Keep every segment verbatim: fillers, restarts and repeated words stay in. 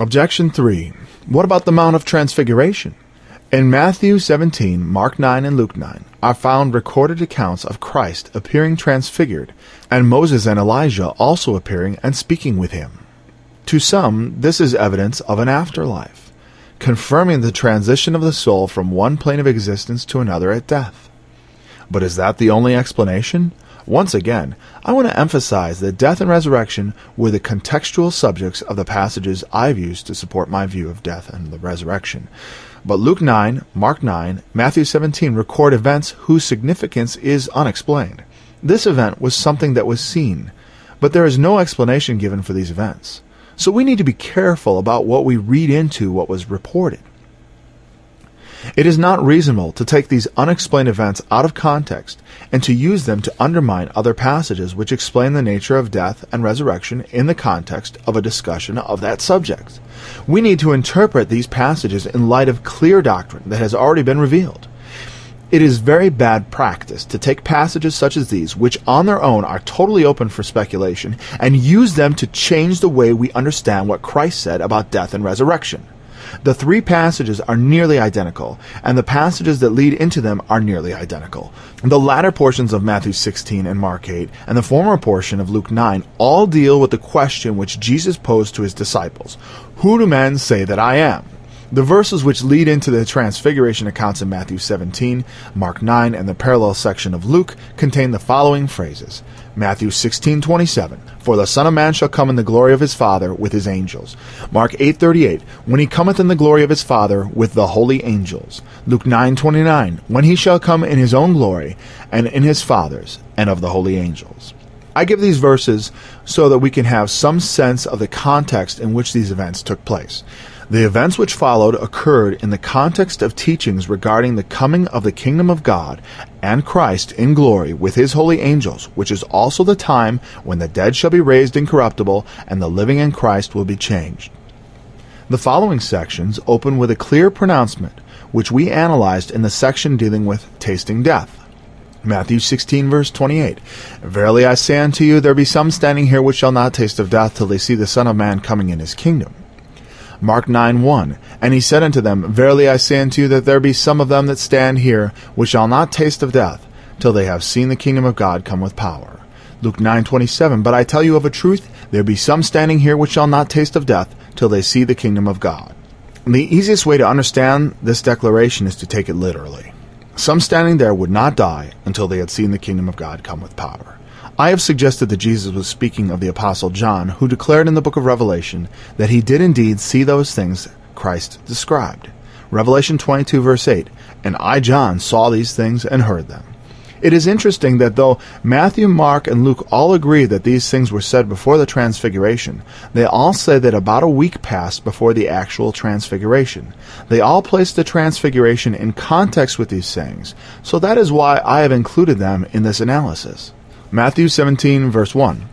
Objection three. What about the Mount of Transfiguration? In Matthew seventeen, Mark nine, and Luke nine are found recorded accounts of Christ appearing transfigured, and Moses and Elijah also appearing and speaking with him. To some, this is evidence of an afterlife, confirming the transition of the soul from one plane of existence to another at death. But is that the only explanation? Once again, I want to emphasize that death and resurrection were the contextual subjects of the passages I've used to support my view of death and the resurrection. But Luke nine, Mark nine, Matthew seventeen record events whose significance is unexplained. This event was something that was seen, but there is no explanation given for these events. So we need to be careful about what we read into what was reported. It is not reasonable to take these unexplained events out of context and to use them to undermine other passages which explain the nature of death and resurrection in the context of a discussion of that subject. We need to interpret these passages in light of clear doctrine that has already been revealed. It is very bad practice to take passages such as these, which on their own are totally open for speculation, and use them to change the way we understand what Christ said about death and resurrection. The three passages are nearly identical, and the passages that lead into them are nearly identical. The latter portions of Matthew sixteen and Mark eight, and the former portion of Luke nine, all deal with the question which Jesus posed to his disciples: "Who do men say that I am?" The verses which lead into the transfiguration accounts in Matthew seventeen, Mark nine, and the parallel section of Luke contain the following phrases. Matthew sixteen twenty-seven, "For the Son of Man shall come in the glory of his Father with his angels." Mark eight thirty-eight, "When he cometh in the glory of his Father with the holy angels." Luke nine twenty-nine, "When he shall come in his own glory, and in his Father's, and of the holy angels." I give these verses so that we can have some sense of the context in which these events took place. The events which followed occurred in the context of teachings regarding the coming of the kingdom of God and Christ in glory with his holy angels, which is also the time when the dead shall be raised incorruptible and the living in Christ will be changed. The following sections open with a clear pronouncement, which we analyzed in the section dealing with tasting death. Matthew sixteen, verse twenty-eight, "Verily I say unto you, there be some standing here which shall not taste of death till they see the Son of Man coming in his kingdom." Mark nine one, "And he said unto them, Verily I say unto you, that there be some of them that stand here, which shall not taste of death, till they have seen the kingdom of God come with power." Luke nine twenty-seven, "But I tell you of a truth, there be some standing here which shall not taste of death, till they see the kingdom of God." The easiest way to understand this declaration is to take it literally. Some standing there would not die until they had seen the kingdom of God come with power. I have suggested that Jesus was speaking of the Apostle John, who declared in the book of Revelation that he did indeed see those things Christ described. Revelation twenty-two, verse eight, "And I, John, saw these things and heard them." It is interesting that though Matthew, Mark, and Luke all agree that these things were said before the Transfiguration, they all say that about a week passed before the actual Transfiguration. They all place the Transfiguration in context with these sayings, so that is why I have included them in this analysis. Matthew seventeen, verse one,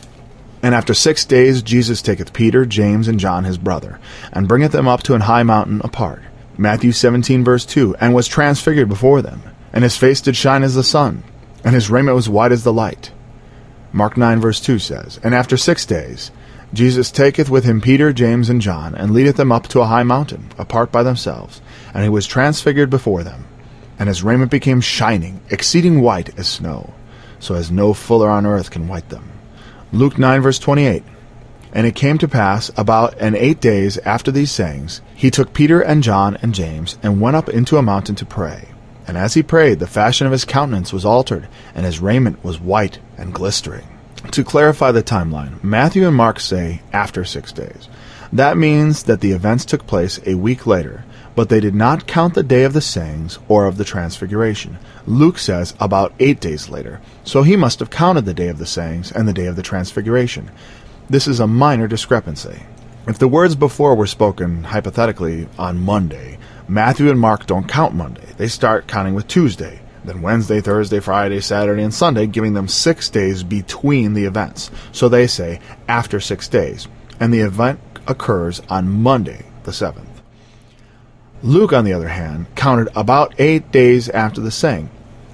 "And after six days Jesus taketh Peter, James, and John his brother, and bringeth them up to an high mountain apart." Matthew seventeen, verse two, "And was transfigured before them, and his face did shine as the sun, and his raiment was white as the light." Mark nine, verse two says, "And after six days Jesus taketh with him Peter, James, and John, and leadeth them up to a high mountain, apart by themselves, and he was transfigured before them, and his raiment became shining, exceeding white as snow, so as no fuller on earth can white them." Luke nine, verse twenty-eight, "And it came to pass, about an eight days after these sayings, he took Peter and John and James, and went up into a mountain to pray. And as he prayed, the fashion of his countenance was altered, and his raiment was white and glistering." To clarify the timeline, Matthew and Mark say after six days. That means that the events took place a week later, but they did not count the day of the sayings or of the Transfiguration. Luke says about eight days later, so he must have counted the day of the sayings and the day of the Transfiguration. This is a minor discrepancy. If the words before were spoken, hypothetically, on Monday, Matthew and Mark don't count Monday. They start counting with Tuesday, then Wednesday, Thursday, Friday, Saturday, and Sunday, giving them six days between the events. So they say after six days, and the event occurs on Monday, the seventh. Luke, on the other hand, counted about eight days after the saying.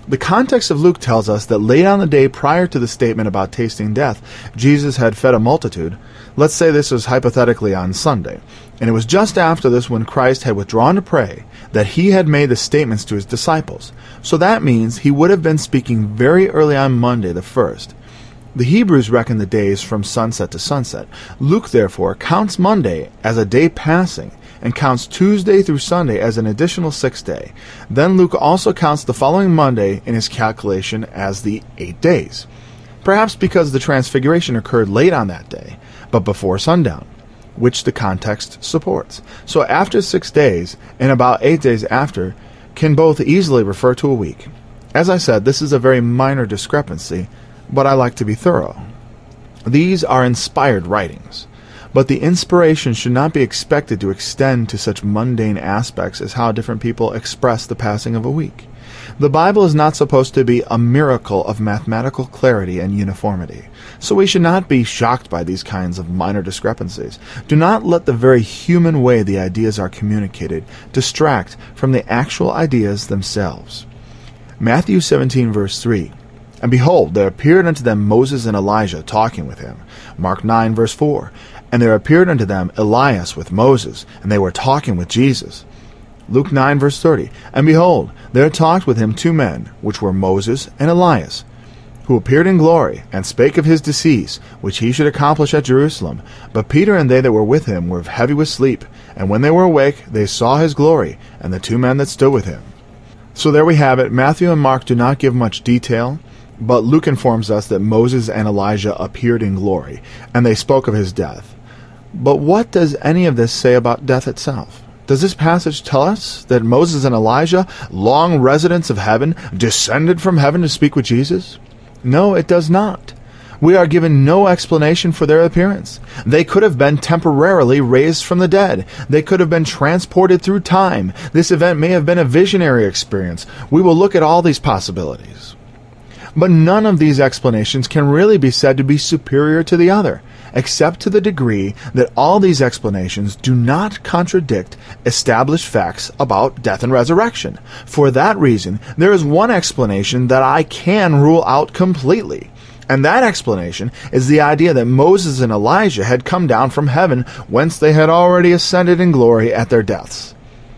The context of Luke tells us that late on the day prior to the statement about tasting death, Jesus had fed a multitude. Let's say this was hypothetically on Sunday. And it was just after this, when Christ had withdrawn to pray, that he had made the statements to his disciples. So that means he would have been speaking very early on Monday the first. The Hebrews reckon the days from sunset to sunset. Luke, therefore, counts Monday as a day passing, and counts Tuesday through Sunday as an additional sixth day. Then Luke also counts the following Monday in his calculation as the eight days. Perhaps because the transfiguration occurred late on that day, but before sundown, which the context supports. So after six days, and about eight days after, can both easily refer to a week. As I said, this is a very minor discrepancy, but I like to be thorough. These are inspired writings, but the inspiration should not be expected to extend to such mundane aspects as how different people express the passing of a week. The Bible is not supposed to be a miracle of mathematical clarity and uniformity, so we should not be shocked by these kinds of minor discrepancies. Do not let the very human way the ideas are communicated distract from the actual ideas themselves. Matthew seventeen, verse three. And behold, there appeared unto them Moses and Elijah talking with him. Mark nine, verse four. And there appeared unto them Elias with Moses, and they were talking with Jesus. Luke nine, verse thirty. And behold, there talked with him two men, which were Moses and Elias, who appeared in glory, and spake of his decease, which he should accomplish at Jerusalem. But Peter and they that were with him were heavy with sleep, and when they were awake, they saw his glory, and the two men that stood with him. So there we have it. Matthew and Mark do not give much detail, but Luke informs us that Moses and Elijah appeared in glory, and they spoke of his death. But what does any of this say about death itself? Does this passage tell us that Moses and Elijah, long residents of heaven, descended from heaven to speak with Jesus? No, it does not. We are given no explanation for their appearance. They could have been temporarily raised from the dead. They could have been transported through time. This event may have been a visionary experience. We will look at all these possibilities. But none of these explanations can really be said to be superior to the other, except to the degree that all these explanations do not contradict established facts about death and resurrection. For that reason, there is one explanation that I can rule out completely, and that explanation is the idea that Moses and Elijah had come down from heaven, whence they had already ascended in glory at their deaths.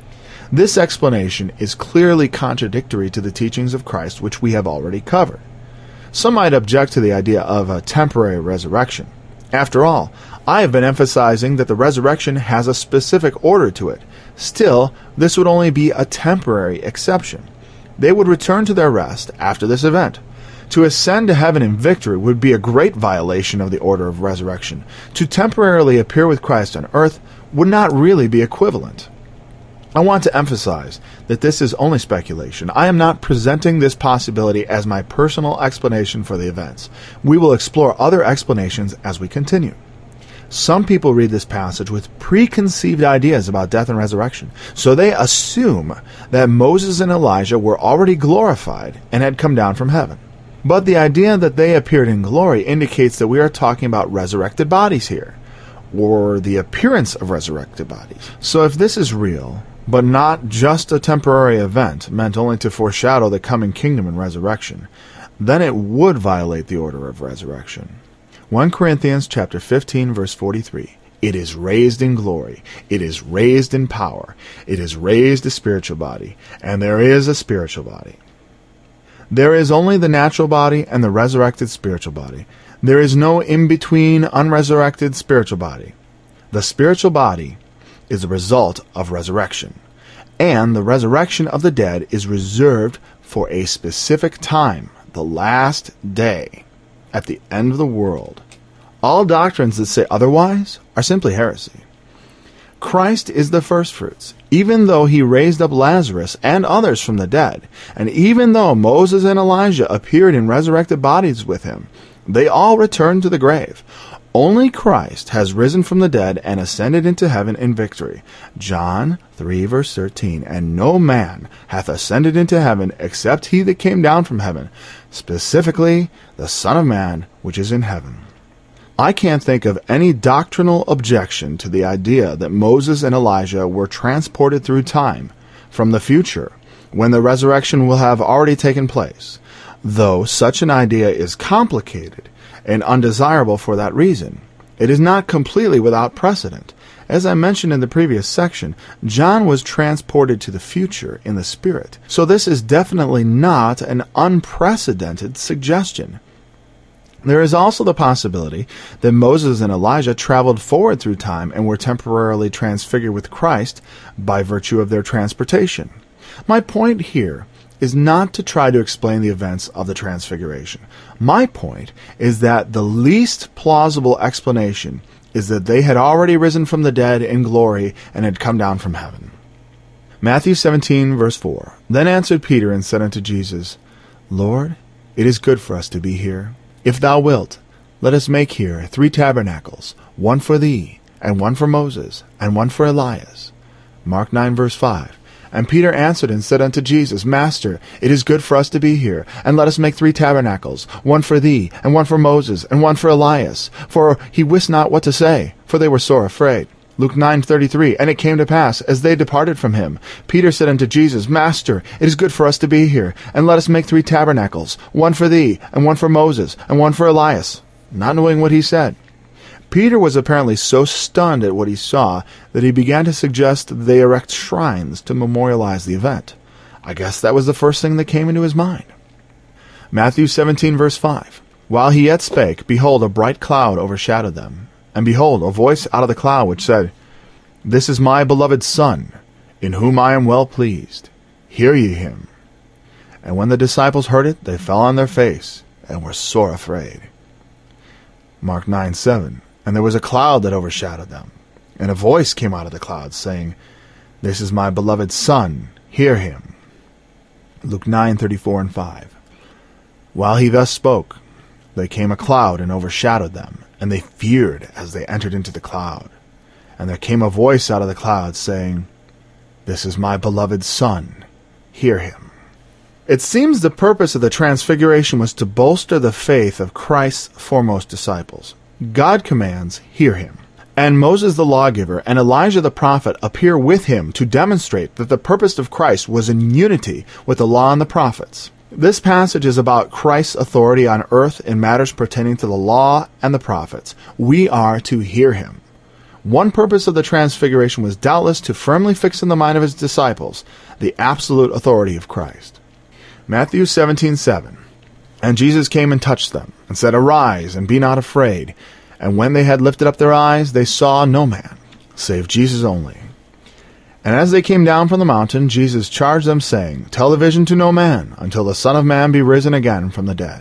This explanation is clearly contradictory to the teachings of Christ, which we have already covered. Some might object to the idea of a temporary resurrection. After all, I have been emphasizing that the resurrection has a specific order to it. Still, this would only be a temporary exception. They would return to their rest after this event. To ascend to heaven in victory would be a great violation of the order of resurrection. To temporarily appear with Christ on earth would not really be equivalent. I want to emphasize that this is only speculation. I am not presenting this possibility as my personal explanation for the events. We will explore other explanations as we continue. Some people read this passage with preconceived ideas about death and resurrection, so they assume that Moses and Elijah were already glorified and had come down from heaven. But the idea that they appeared in glory indicates that we are talking about resurrected bodies here, or the appearance of resurrected bodies. So if this is real, but not just a temporary event meant only to foreshadow the coming kingdom and resurrection, then it would violate the order of resurrection. First Corinthians chapter fifteen, verse forty-three. It is raised in glory. It is raised in power. It is raised a spiritual body. And there is a spiritual body. There is only the natural body and the resurrected spiritual body. There is no in-between unresurrected spiritual body. The spiritual body is the result of resurrection, and the resurrection of the dead is reserved for a specific time, the last day, at the end of the world. All doctrines that say otherwise are simply heresy. Christ is the firstfruits, even though he raised up Lazarus and others from the dead, and even though Moses and Elijah appeared in resurrected bodies with him, they all returned to the grave. Only Christ has risen from the dead and ascended into heaven in victory. John three, verse thirteen. And no man hath ascended into heaven except he that came down from heaven, specifically the Son of Man which is in heaven. I can't think of any doctrinal objection to the idea that Moses and Elijah were transported through time from the future when the resurrection will have already taken place, though such an idea is complicated and undesirable for that reason. It is not completely without precedent. As I mentioned in the previous section, John was transported to the future in the Spirit, so this is definitely not an unprecedented suggestion. There is also the possibility that Moses and Elijah traveled forward through time and were temporarily transfigured with Christ by virtue of their transportation. My point here is not to try to explain the events of the Transfiguration. My point is that the least plausible explanation is that they had already risen from the dead in glory and had come down from heaven. Matthew seventeen, verse four. Then answered Peter and said unto Jesus, Lord, it is good for us to be here. If thou wilt, let us make here three tabernacles, one for thee, and one for Moses, and one for Elias. Mark nine, verse five. And Peter answered and said unto Jesus, Master, it is good for us to be here, and let us make three tabernacles, one for thee, and one for Moses, and one for Elias. For he wist not what to say, for they were sore afraid. Luke nine thirty-three. And it came to pass, as they departed from him, Peter said unto Jesus, Master, it is good for us to be here, and let us make three tabernacles, one for thee, and one for Moses, and one for Elias, not knowing what he said. Peter was apparently so stunned at what he saw that he began to suggest that they erect shrines to memorialize the event. I guess that was the first thing that came into his mind. Matthew seventeen, verse five. While he yet spake, behold, a bright cloud overshadowed them. And behold, a voice out of the cloud which said, This is my beloved Son, in whom I am well pleased. Hear ye him. And when the disciples heard it, they fell on their face, and were sore afraid. Mark nine seven. And there was a cloud that overshadowed them, and a voice came out of the cloud, saying, This is my beloved Son, hear him. Luke nine thirty-four and five. While he thus spoke, there came a cloud and overshadowed them, and they feared as they entered into the cloud. And there came a voice out of the cloud, saying, This is my beloved Son, hear him. It seems the purpose of the Transfiguration was to bolster the faith of Christ's foremost disciples. God commands, hear him. And Moses the lawgiver and Elijah the prophet appear with him to demonstrate that the purpose of Christ was in unity with the law and the prophets. This passage is about Christ's authority on earth in matters pertaining to the law and the prophets. We are to hear him. One purpose of the Transfiguration was doubtless to firmly fix in the mind of his disciples the absolute authority of Christ. Matthew seventeen seven. And Jesus came and touched them, and said, Arise, and be not afraid. And when they had lifted up their eyes, they saw no man, save Jesus only. And as they came down from the mountain, Jesus charged them, saying, Tell the vision to no man, until the Son of Man be risen again from the dead.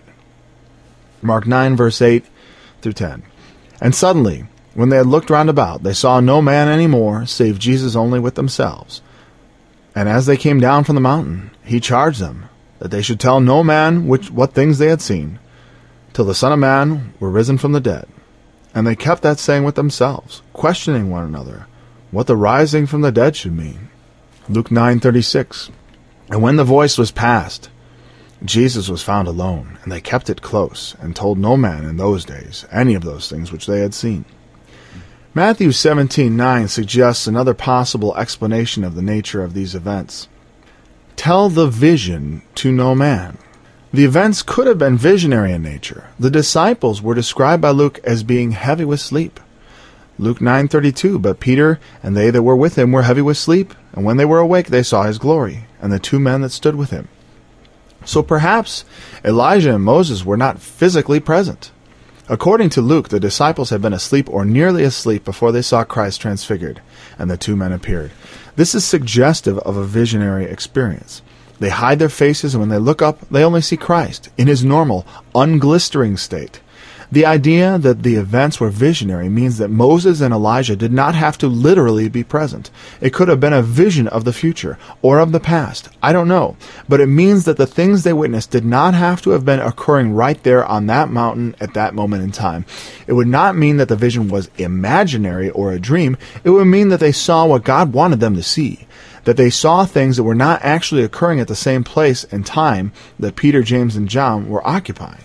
Mark nine, verse eight through ten. And suddenly, when they had looked round about, they saw no man any more, save Jesus only with themselves. And as they came down from the mountain, he charged them, that they should tell no man which what things they had seen, till the Son of Man were risen from the dead. And they kept that saying with themselves, questioning one another, what the rising from the dead should mean. Luke nine thirty-six. And when the voice was past, Jesus was found alone, and they kept it close, and told no man in those days any of those things which they had seen. Matthew seventeen nine suggests another possible explanation of the nature of these events. Tell the vision to no man. The events could have been visionary in nature. The disciples were described by Luke as being heavy with sleep. Luke nine thirty-two, But Peter and they that were with him were heavy with sleep, and when they were awake they saw his glory, and the two men that stood with him. So perhaps Elijah and Moses were not physically present. According to Luke, the disciples had been asleep or nearly asleep before they saw Christ transfigured, and the two men appeared. This is suggestive of a visionary experience. They hide their faces, and when they look up, they only see Christ in his normal, unglistering state. The idea that the events were visionary means that Moses and Elijah did not have to literally be present. It could have been a vision of the future or of the past. I don't know. But it means that the things they witnessed did not have to have been occurring right there on that mountain at that moment in time. It would not mean that the vision was imaginary or a dream. It would mean that they saw what God wanted them to see. That they saw things that were not actually occurring at the same place and time that Peter, James, and John were occupying.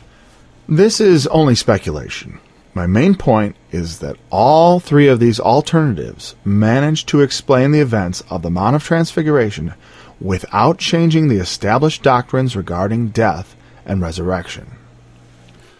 This is only speculation. My main point is that all three of these alternatives manage to explain the events of the Mount of Transfiguration without changing the established doctrines regarding death and resurrection.